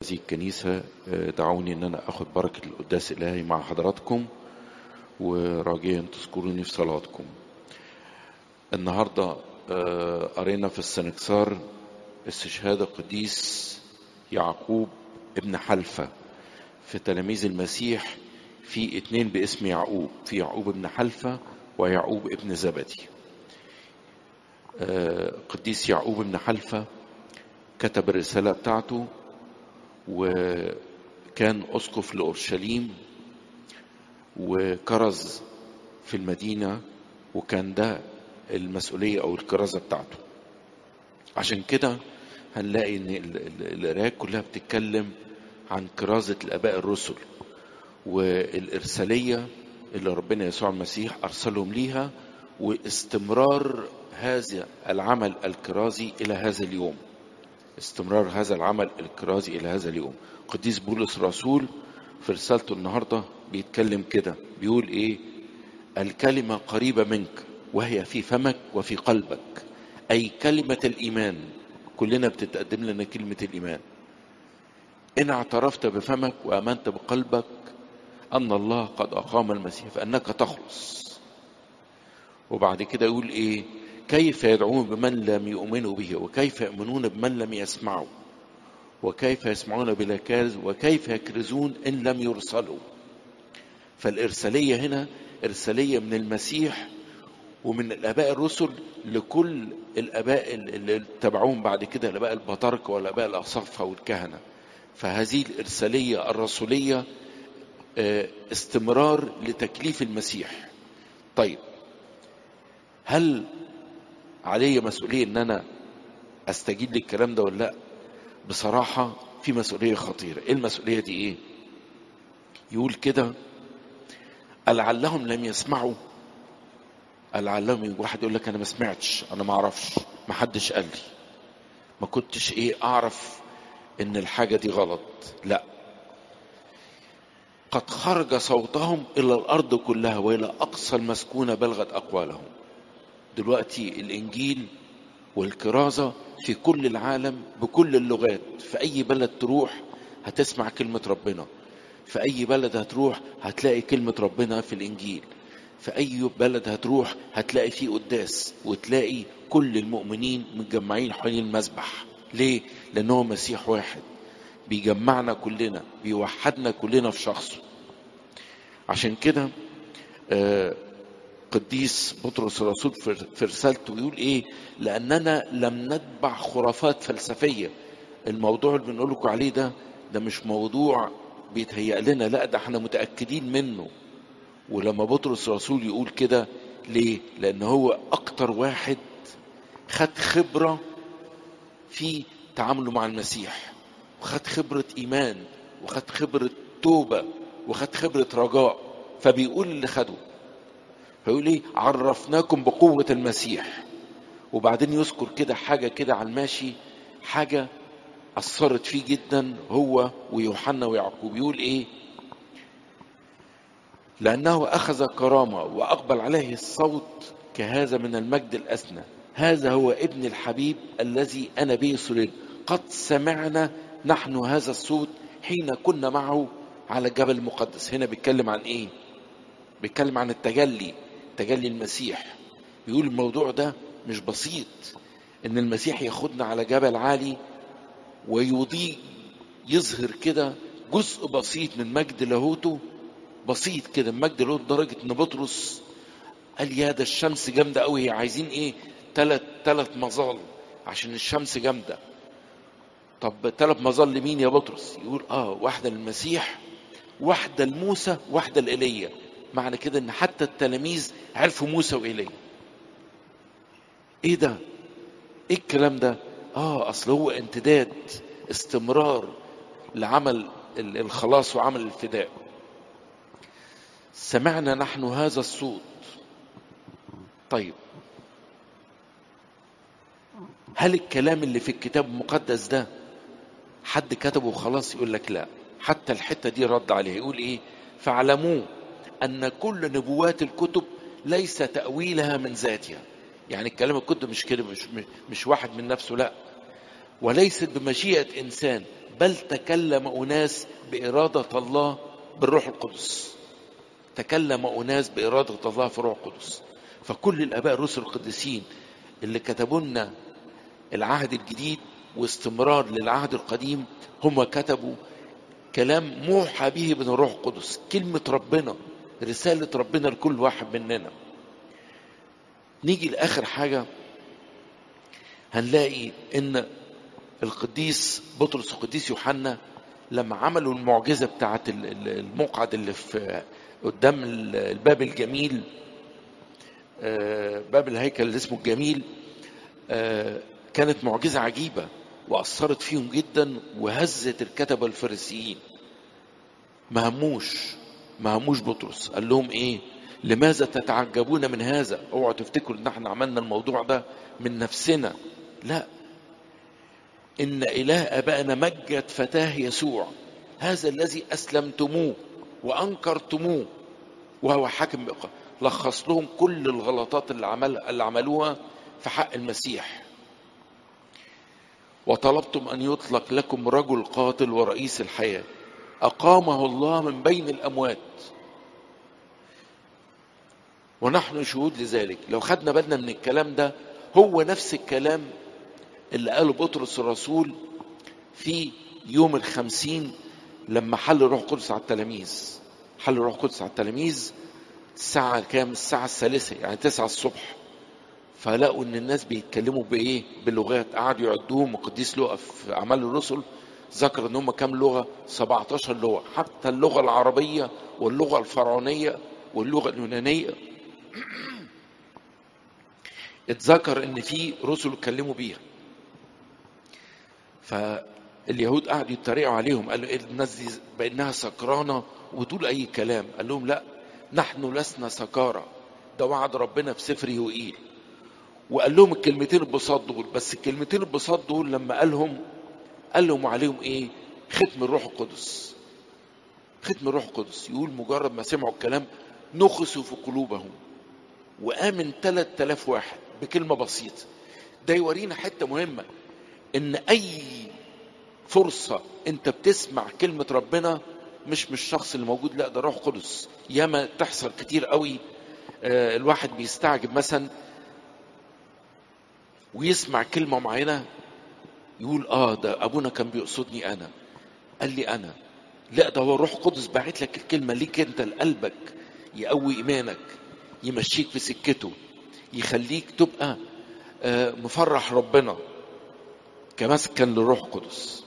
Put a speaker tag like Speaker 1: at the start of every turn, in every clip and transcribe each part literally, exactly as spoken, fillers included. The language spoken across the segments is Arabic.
Speaker 1: هذه الكنيسة دعوني أن أنا أخذ بركة القداس الإلهي مع حضراتكم، وراجيا تذكروني في صلاتكم. النهاردة قرينا في السنكسار استشهاد القديس يعقوب ابن حلفة. في تلاميذ المسيح في اتنين باسم يعقوب، في يعقوب ابن حلفة ويعقوب ابن زبدي. قديس يعقوب ابن حلفة كتب الرسالة بتاعته، وكان أسقف لأورشليم وكرز في المدينة، وكان ده المسؤولية أو الكرازة بتاعته. عشان كده هنلاقي إن القراءة كلها بتتكلم عن كرازة الآباء الرسل والإرسالية اللي ربنا يسوع المسيح أرسلهم ليها، واستمرار هذا العمل الكرازي إلى هذا اليوم. استمرار هذا العمل الكرازي إلى هذا اليوم. قديس بولس الرسول في رسالته النهاردة بيتكلم كده، بيقول إيه؟ الكلمة قريبة منك وهي في فمك وفي قلبك، أي كلمة الإيمان. كلنا بتتقدم لنا كلمة الإيمان. إن اعترفت بفمك وأمنت بقلبك أن الله قد أقام المسيح فأنك تخلص. وبعد كده يقول إيه؟ كيف يدعون بمن لم يؤمنوا به، وكيف يؤمنون بمن لم يسمعوا، وكيف يسمعون بلا كارز، وكيف يكرزون إن لم يرسلوا. فالإرسالية هنا إرسالية من المسيح ومن الآباء الرسل لكل الآباء اللي تبعوهم بعد كده، الآباء البطاركة والآباء الأصفة والكهنة. فهذه الإرسالية الرسولية استمرار لتكليف المسيح. طيب، هل علي مسؤولية ان انا استجيب للكلام ده ولا لا؟ بصراحة في مسؤولية خطيرة. ايه المسؤولية دي؟ ايه؟ يقول كده لعلهم لم يسمعوا. لعلهم، واحد يقول لك انا ما سمعتش، انا ما اعرفش، ما حدش قال لي، ما كنتش ايه اعرف ان الحاجة دي غلط. لا، قد خرج صوتهم الى الارض كلها والى اقصى المسكونة بلغت اقوالهم. دلوقتي الانجيل والكرازة في كل العالم بكل اللغات. في أي بلد تروح هتسمع كلمة ربنا، في أي بلد هتروح هتلاقي كلمة ربنا في الإنجيل، في أي بلد هتروح هتلاقي فيه قداس، وتلاقي كل المؤمنين متجمعين حوالين المذبح. ليه؟ لأنه مسيح واحد بيجمعنا كلنا، بيوحدنا كلنا في شخصه. عشان كده آه قديس بطرس الرسول في رسالته يقول ايه؟ لاننا لم نتبع خرافات فلسفيه. الموضوع اللي بنقول لكم عليه ده ده مش موضوع بيتهيأ لنا، لا، ده احنا متاكدين منه. ولما بطرس الرسول يقول كده ليه؟ لان هو اكتر واحد خد خبره في تعامله مع المسيح، وخد خبره ايمان، وخد خبره توبه، وخد خبره رجاء. فبيقول اللي خده، فيقول ايه؟ عرفناكم بقوة المسيح. وبعدين يذكر كده حاجة كده على الماشي، حاجة أثرت فيه جدا هو ويوحنا ويعقوب. يقول ايه؟ لأنه أخذ كرامة وأقبل عليه الصوت كهذا من المجد الأسنى، هذا هو ابن الحبيب الذي أنا به سررت، قد سمعنا نحن هذا الصوت حين كنا معه على الجبل المقدس. هنا بيتكلم عن ايه؟ بيتكلم عن التجلي، تجلي المسيح. بيقول الموضوع ده مش بسيط، ان المسيح ياخدنا على جبل عالي ويضيء، يظهر كده جزء بسيط من مجد لاهوته، بسيط كده مجد لاهوته، لدرجة ان بطرس قال يا ده الشمس جامدة قوي، عايزين ايه؟ تلت تلت مظال عشان الشمس جامدة. طب تلت مظال لمين يا بطرس؟ يقول اه واحدة للمسيح، واحدة لموسى، واحدة لإيليا. معنى كده ان حتى التلاميذ عرفوا موسى وإيليا. ايه ده؟ ايه الكلام ده؟ اه اصل هو امتداد، استمرار لعمل الخلاص وعمل الفداء. سمعنا نحن هذا الصوت. طيب، هل الكلام اللي في الكتاب المقدس ده حد كتبه وخلاص؟ يقول لك لا، حتى الحتة دي رد عليها. يقول ايه؟ فاعلموا ان كل نبوات الكتب ليس تأويلها من ذاتها. يعني الكلام الكتب مش كده، مش, مش واحد من نفسه، لا، وليست بمشيئة إنسان، بل تكلم أناس بإرادة الله بالروح القدس. تكلم أناس بإرادة الله في الروح القدس. فكل الآباء الرسل القديسين اللي كتبوا لنا العهد الجديد واستمرار للعهد القديم هم كتبوا كلام موحى به من الروح القدس، كلمة ربنا، رسالة ربنا لكل واحد مننا. نيجي لآخر حاجة، هنلاقي إن القديس بطرس والقديس يوحنا لما عملوا المعجزة بتاعت المقعد اللي في قدام الباب الجميل، باب الهيكل اللي اسمه الجميل، كانت معجزة عجيبة وأثرت فيهم جدا وهزت الكتبة الفريسيين. ما هموش ما هموش بطرس، قال لهم ايه؟ لماذا تتعجبون من هذا؟ اوعوا تفتكروا ان احنا عملنا الموضوع ده من نفسنا، لا، ان اله ابائنا مجد فتاه يسوع، هذا الذي اسلمتموه وانكرتموه وهو حاكم بقى. لخص لهم كل الغلطات اللي عمل اللي عملوها في حق المسيح. وطلبتم ان يطلق لكم رجل قاتل ورئيس الحياة، اقامه الله من بين الاموات ونحن شهود لذلك. لو خدنا بالنا من الكلام ده، هو نفس الكلام اللي قاله بطرس الرسول في يوم الخمسين لما حل روح القدس على التلاميذ. حل روح القدس على التلاميذ الساعة كام؟ الساعة الثالثة، يعني تسعة الصبح. فلقوا ان الناس بيتكلموا بايه؟ بلغات. قعدوا يعدوهم. القديس لوقا في اعمال الرسل ذكر ان هم كام لغة؟ سبعتاشر لغة، حتى اللغة العربية واللغة الفرعونية واللغة اليونانية اتذكر ان في رسل اتكلموا بيها. فاليهود قعدوا يتريقوا عليهم، قالوا ايه الناس دي بانها سكرانه وتقول اي كلام. قال لهم لا، نحن لسنا سكارى، ده وعد ربنا في سفر يوئيل. وقال لهم الكلمتين البساط دول. بس الكلمتين البساط دول لما قالهم قال لهم عليهم ايه؟ ختم الروح القدس. ختم الروح القدس يقول مجرد ما سمعوا الكلام نخسوا في قلوبهم، وآمن ثلاثة آلاف واحد بكلمة بسيطة. ده يورينا حتة مهمة، ان اي فرصة انت بتسمع كلمة ربنا مش مش الشخص اللي موجود، لا، ده روح قدس. ياما تحصل كتير قوي. آه الواحد بيستعجب مثلا ويسمع كلمة معينة يقول اه ده ابونا كان بيقصدني انا، قال لي انا. لا، ده هو روح قدس باعت لك الكلمة ليك انت لقلبك، يقوي ايمانك، يمشيك في سكته، يخليك تبقى آه مفرح ربنا كمسكن للروح القدس.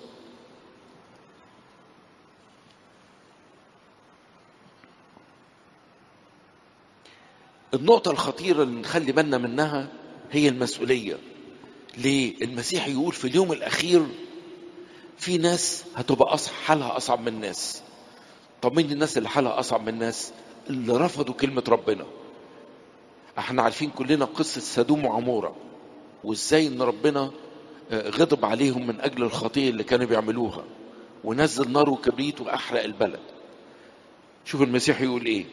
Speaker 1: النقطة الخطيرة اللي نخلي بالنا منها هي المسؤولية. ليه؟ المسيح يقول في اليوم الأخير في ناس هتبقى أصح حالها أصعب من الناس. طب مين الناس اللي حالها أصعب من الناس؟ اللي رفضوا كلمة ربنا. احنا عارفين كلنا قصة سدوم وعمورة، وازاي ان ربنا غضب عليهم من أجل الخطيئة اللي كانوا بيعملوها، ونزل نار وكبريت وأحرق البلد. شوف المسيح يقول ايه: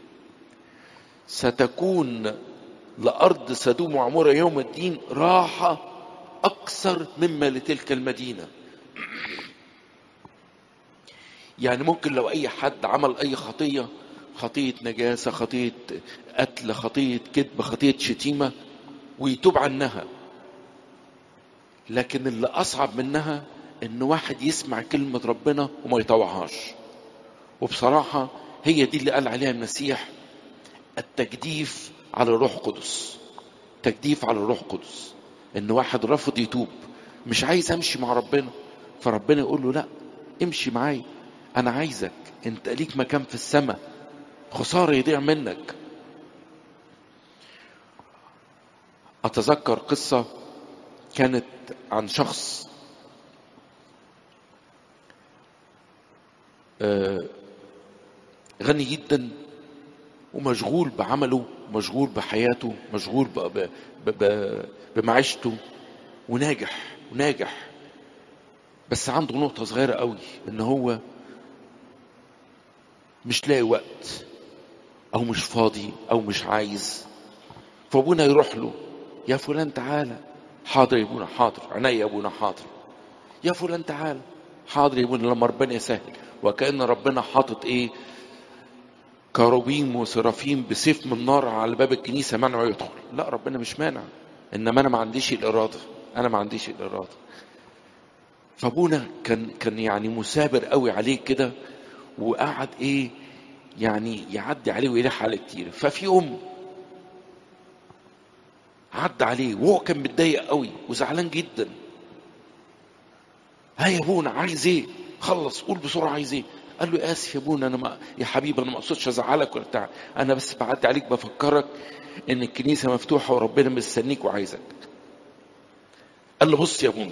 Speaker 1: ستكون لأرض سدوم وعمورة يوم الدين راحة أكثر مما لتلك المدينة. يعني ممكن لو أي حد عمل أي خطية، خطية نجاسة، خطية قتل، خطية كذب، خطية شتيمة، ويتوب عنها، لكن اللي أصعب منها إن واحد يسمع كلمة ربنا وما يطوعهاش. وبصراحة هي دي اللي قال عليها المسيح التجديف على الروح القدس. تجديف على الروح القدس، ان واحد رفض يتوب، مش عايز امشي مع ربنا، فربنا يقول له لا، امشي معايا، انا عايزك، انت ليك مكان في السماء، خسارة يضيع منك. اتذكر قصة كانت عن شخص غني جدا ومشغول بعمله، مشغول بحياته، مشغول ب... ب... ب... بمعيشته، وناجح وناجح. بس عنده نقطة صغيرة قوي، ان هو مش لاقي وقت، او مش فاضي، او مش عايز. فابونا يروح له: يا فلان تعالى. حاضر يا ابونا، حاضر، عينيا يا ابونا، حاضر. يا فلان تعال. حاضر يا ابونا لما ربنا يسهل. وكأن ربنا حاطط ايه؟ كروبيم وسرافيم بسيف من نار على باب الكنيسة منعه يدخل. لا، ربنا مش مانع، انما انا ما عنديش الارادة، انا ما عنديش الارادة. فابونا كان كان يعني مثابر قوي عليه كده، وقعد ايه يعني يعدي عليه ويلح عليه كتير. ففي يوم عدى عليه وهو كان متضايق قوي وزعلان جدا. ها يا ابونا عايز ايه؟ خلص قول بسرعه عايز ايه؟ قال له اسف يا ابونا، انا ما يا حبيبي انا ما اقصدش ازعلك ولا بتاع، انا بس بعدي عليك بفكرك ان الكنيسه مفتوحه وربنا مستنيك وعايزك. قال له بص يا ابونا،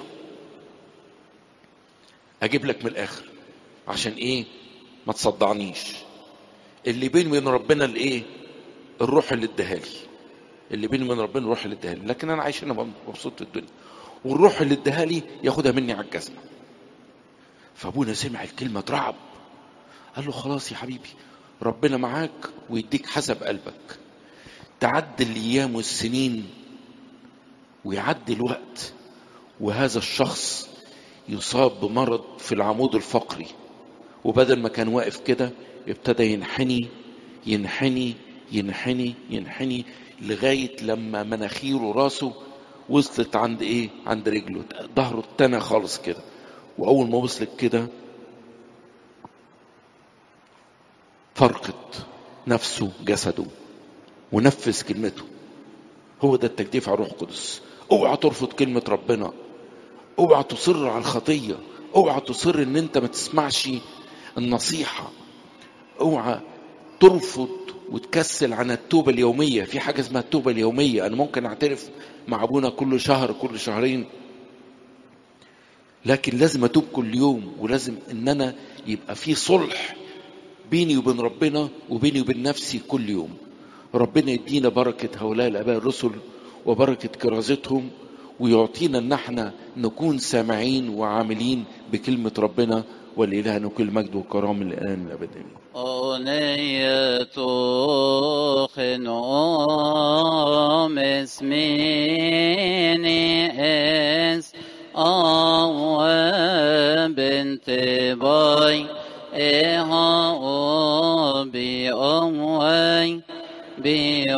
Speaker 1: اجيب لك من الاخر عشان ايه؟ ما تصدعنيش. اللي بيني وبين ربنا الايه؟ الروح اللي اداها لي. اللي بيني وبين ربنا الروح اللي اداها لي، لكن انا عايش هنا مبسوط في الدنيا، والروح اللي اداها لي ياخدها مني على الجزمه. فابونا سمع الكلمه اترعب. قال له خلاص يا حبيبي، ربنا معاك ويديك حسب قلبك. تعدي الايام والسنين ويعدي الوقت، وهذا الشخص يصاب بمرض في العمود الفقري، وبدل ما كان واقف كده ابتدى ينحني ينحني ينحني ينحني لغايه لما مناخيره راسه وصلت عند ايه؟ عند رجله، ظهره اتنى خالص كده. واول ما وصلت كده فرقت نفسه جسده ونفذ كلمته. هو ده التجديف على الروح القدس. اوعى ترفض كلمة ربنا، اوعى تصر على الخطية، اوعى تصر ان انت ما تسمعش النصيحة، اوعى ترفض وتكسل عن التوبة اليومية. في حاجة اسمها التوبة اليومية. انا ممكن اعترف مع ابونا كل شهر كل شهرين، لكن لازم اتوب كل يوم، ولازم ان انا يبقى في صلح بيني وبين ربنا وبيني وبين نفسي كل يوم. ربنا يدينا بركة هؤلاء الآباء الرسل وبركة كرازتهم، ويعطينا ان احنا نكون سامعين وعاملين بكلمة ربنا. ولإلهنا كل مجد وكرامة الآن الأبدين.
Speaker 2: أغنية خنوم اسميني اس أو بنت باي إها بي أموي بي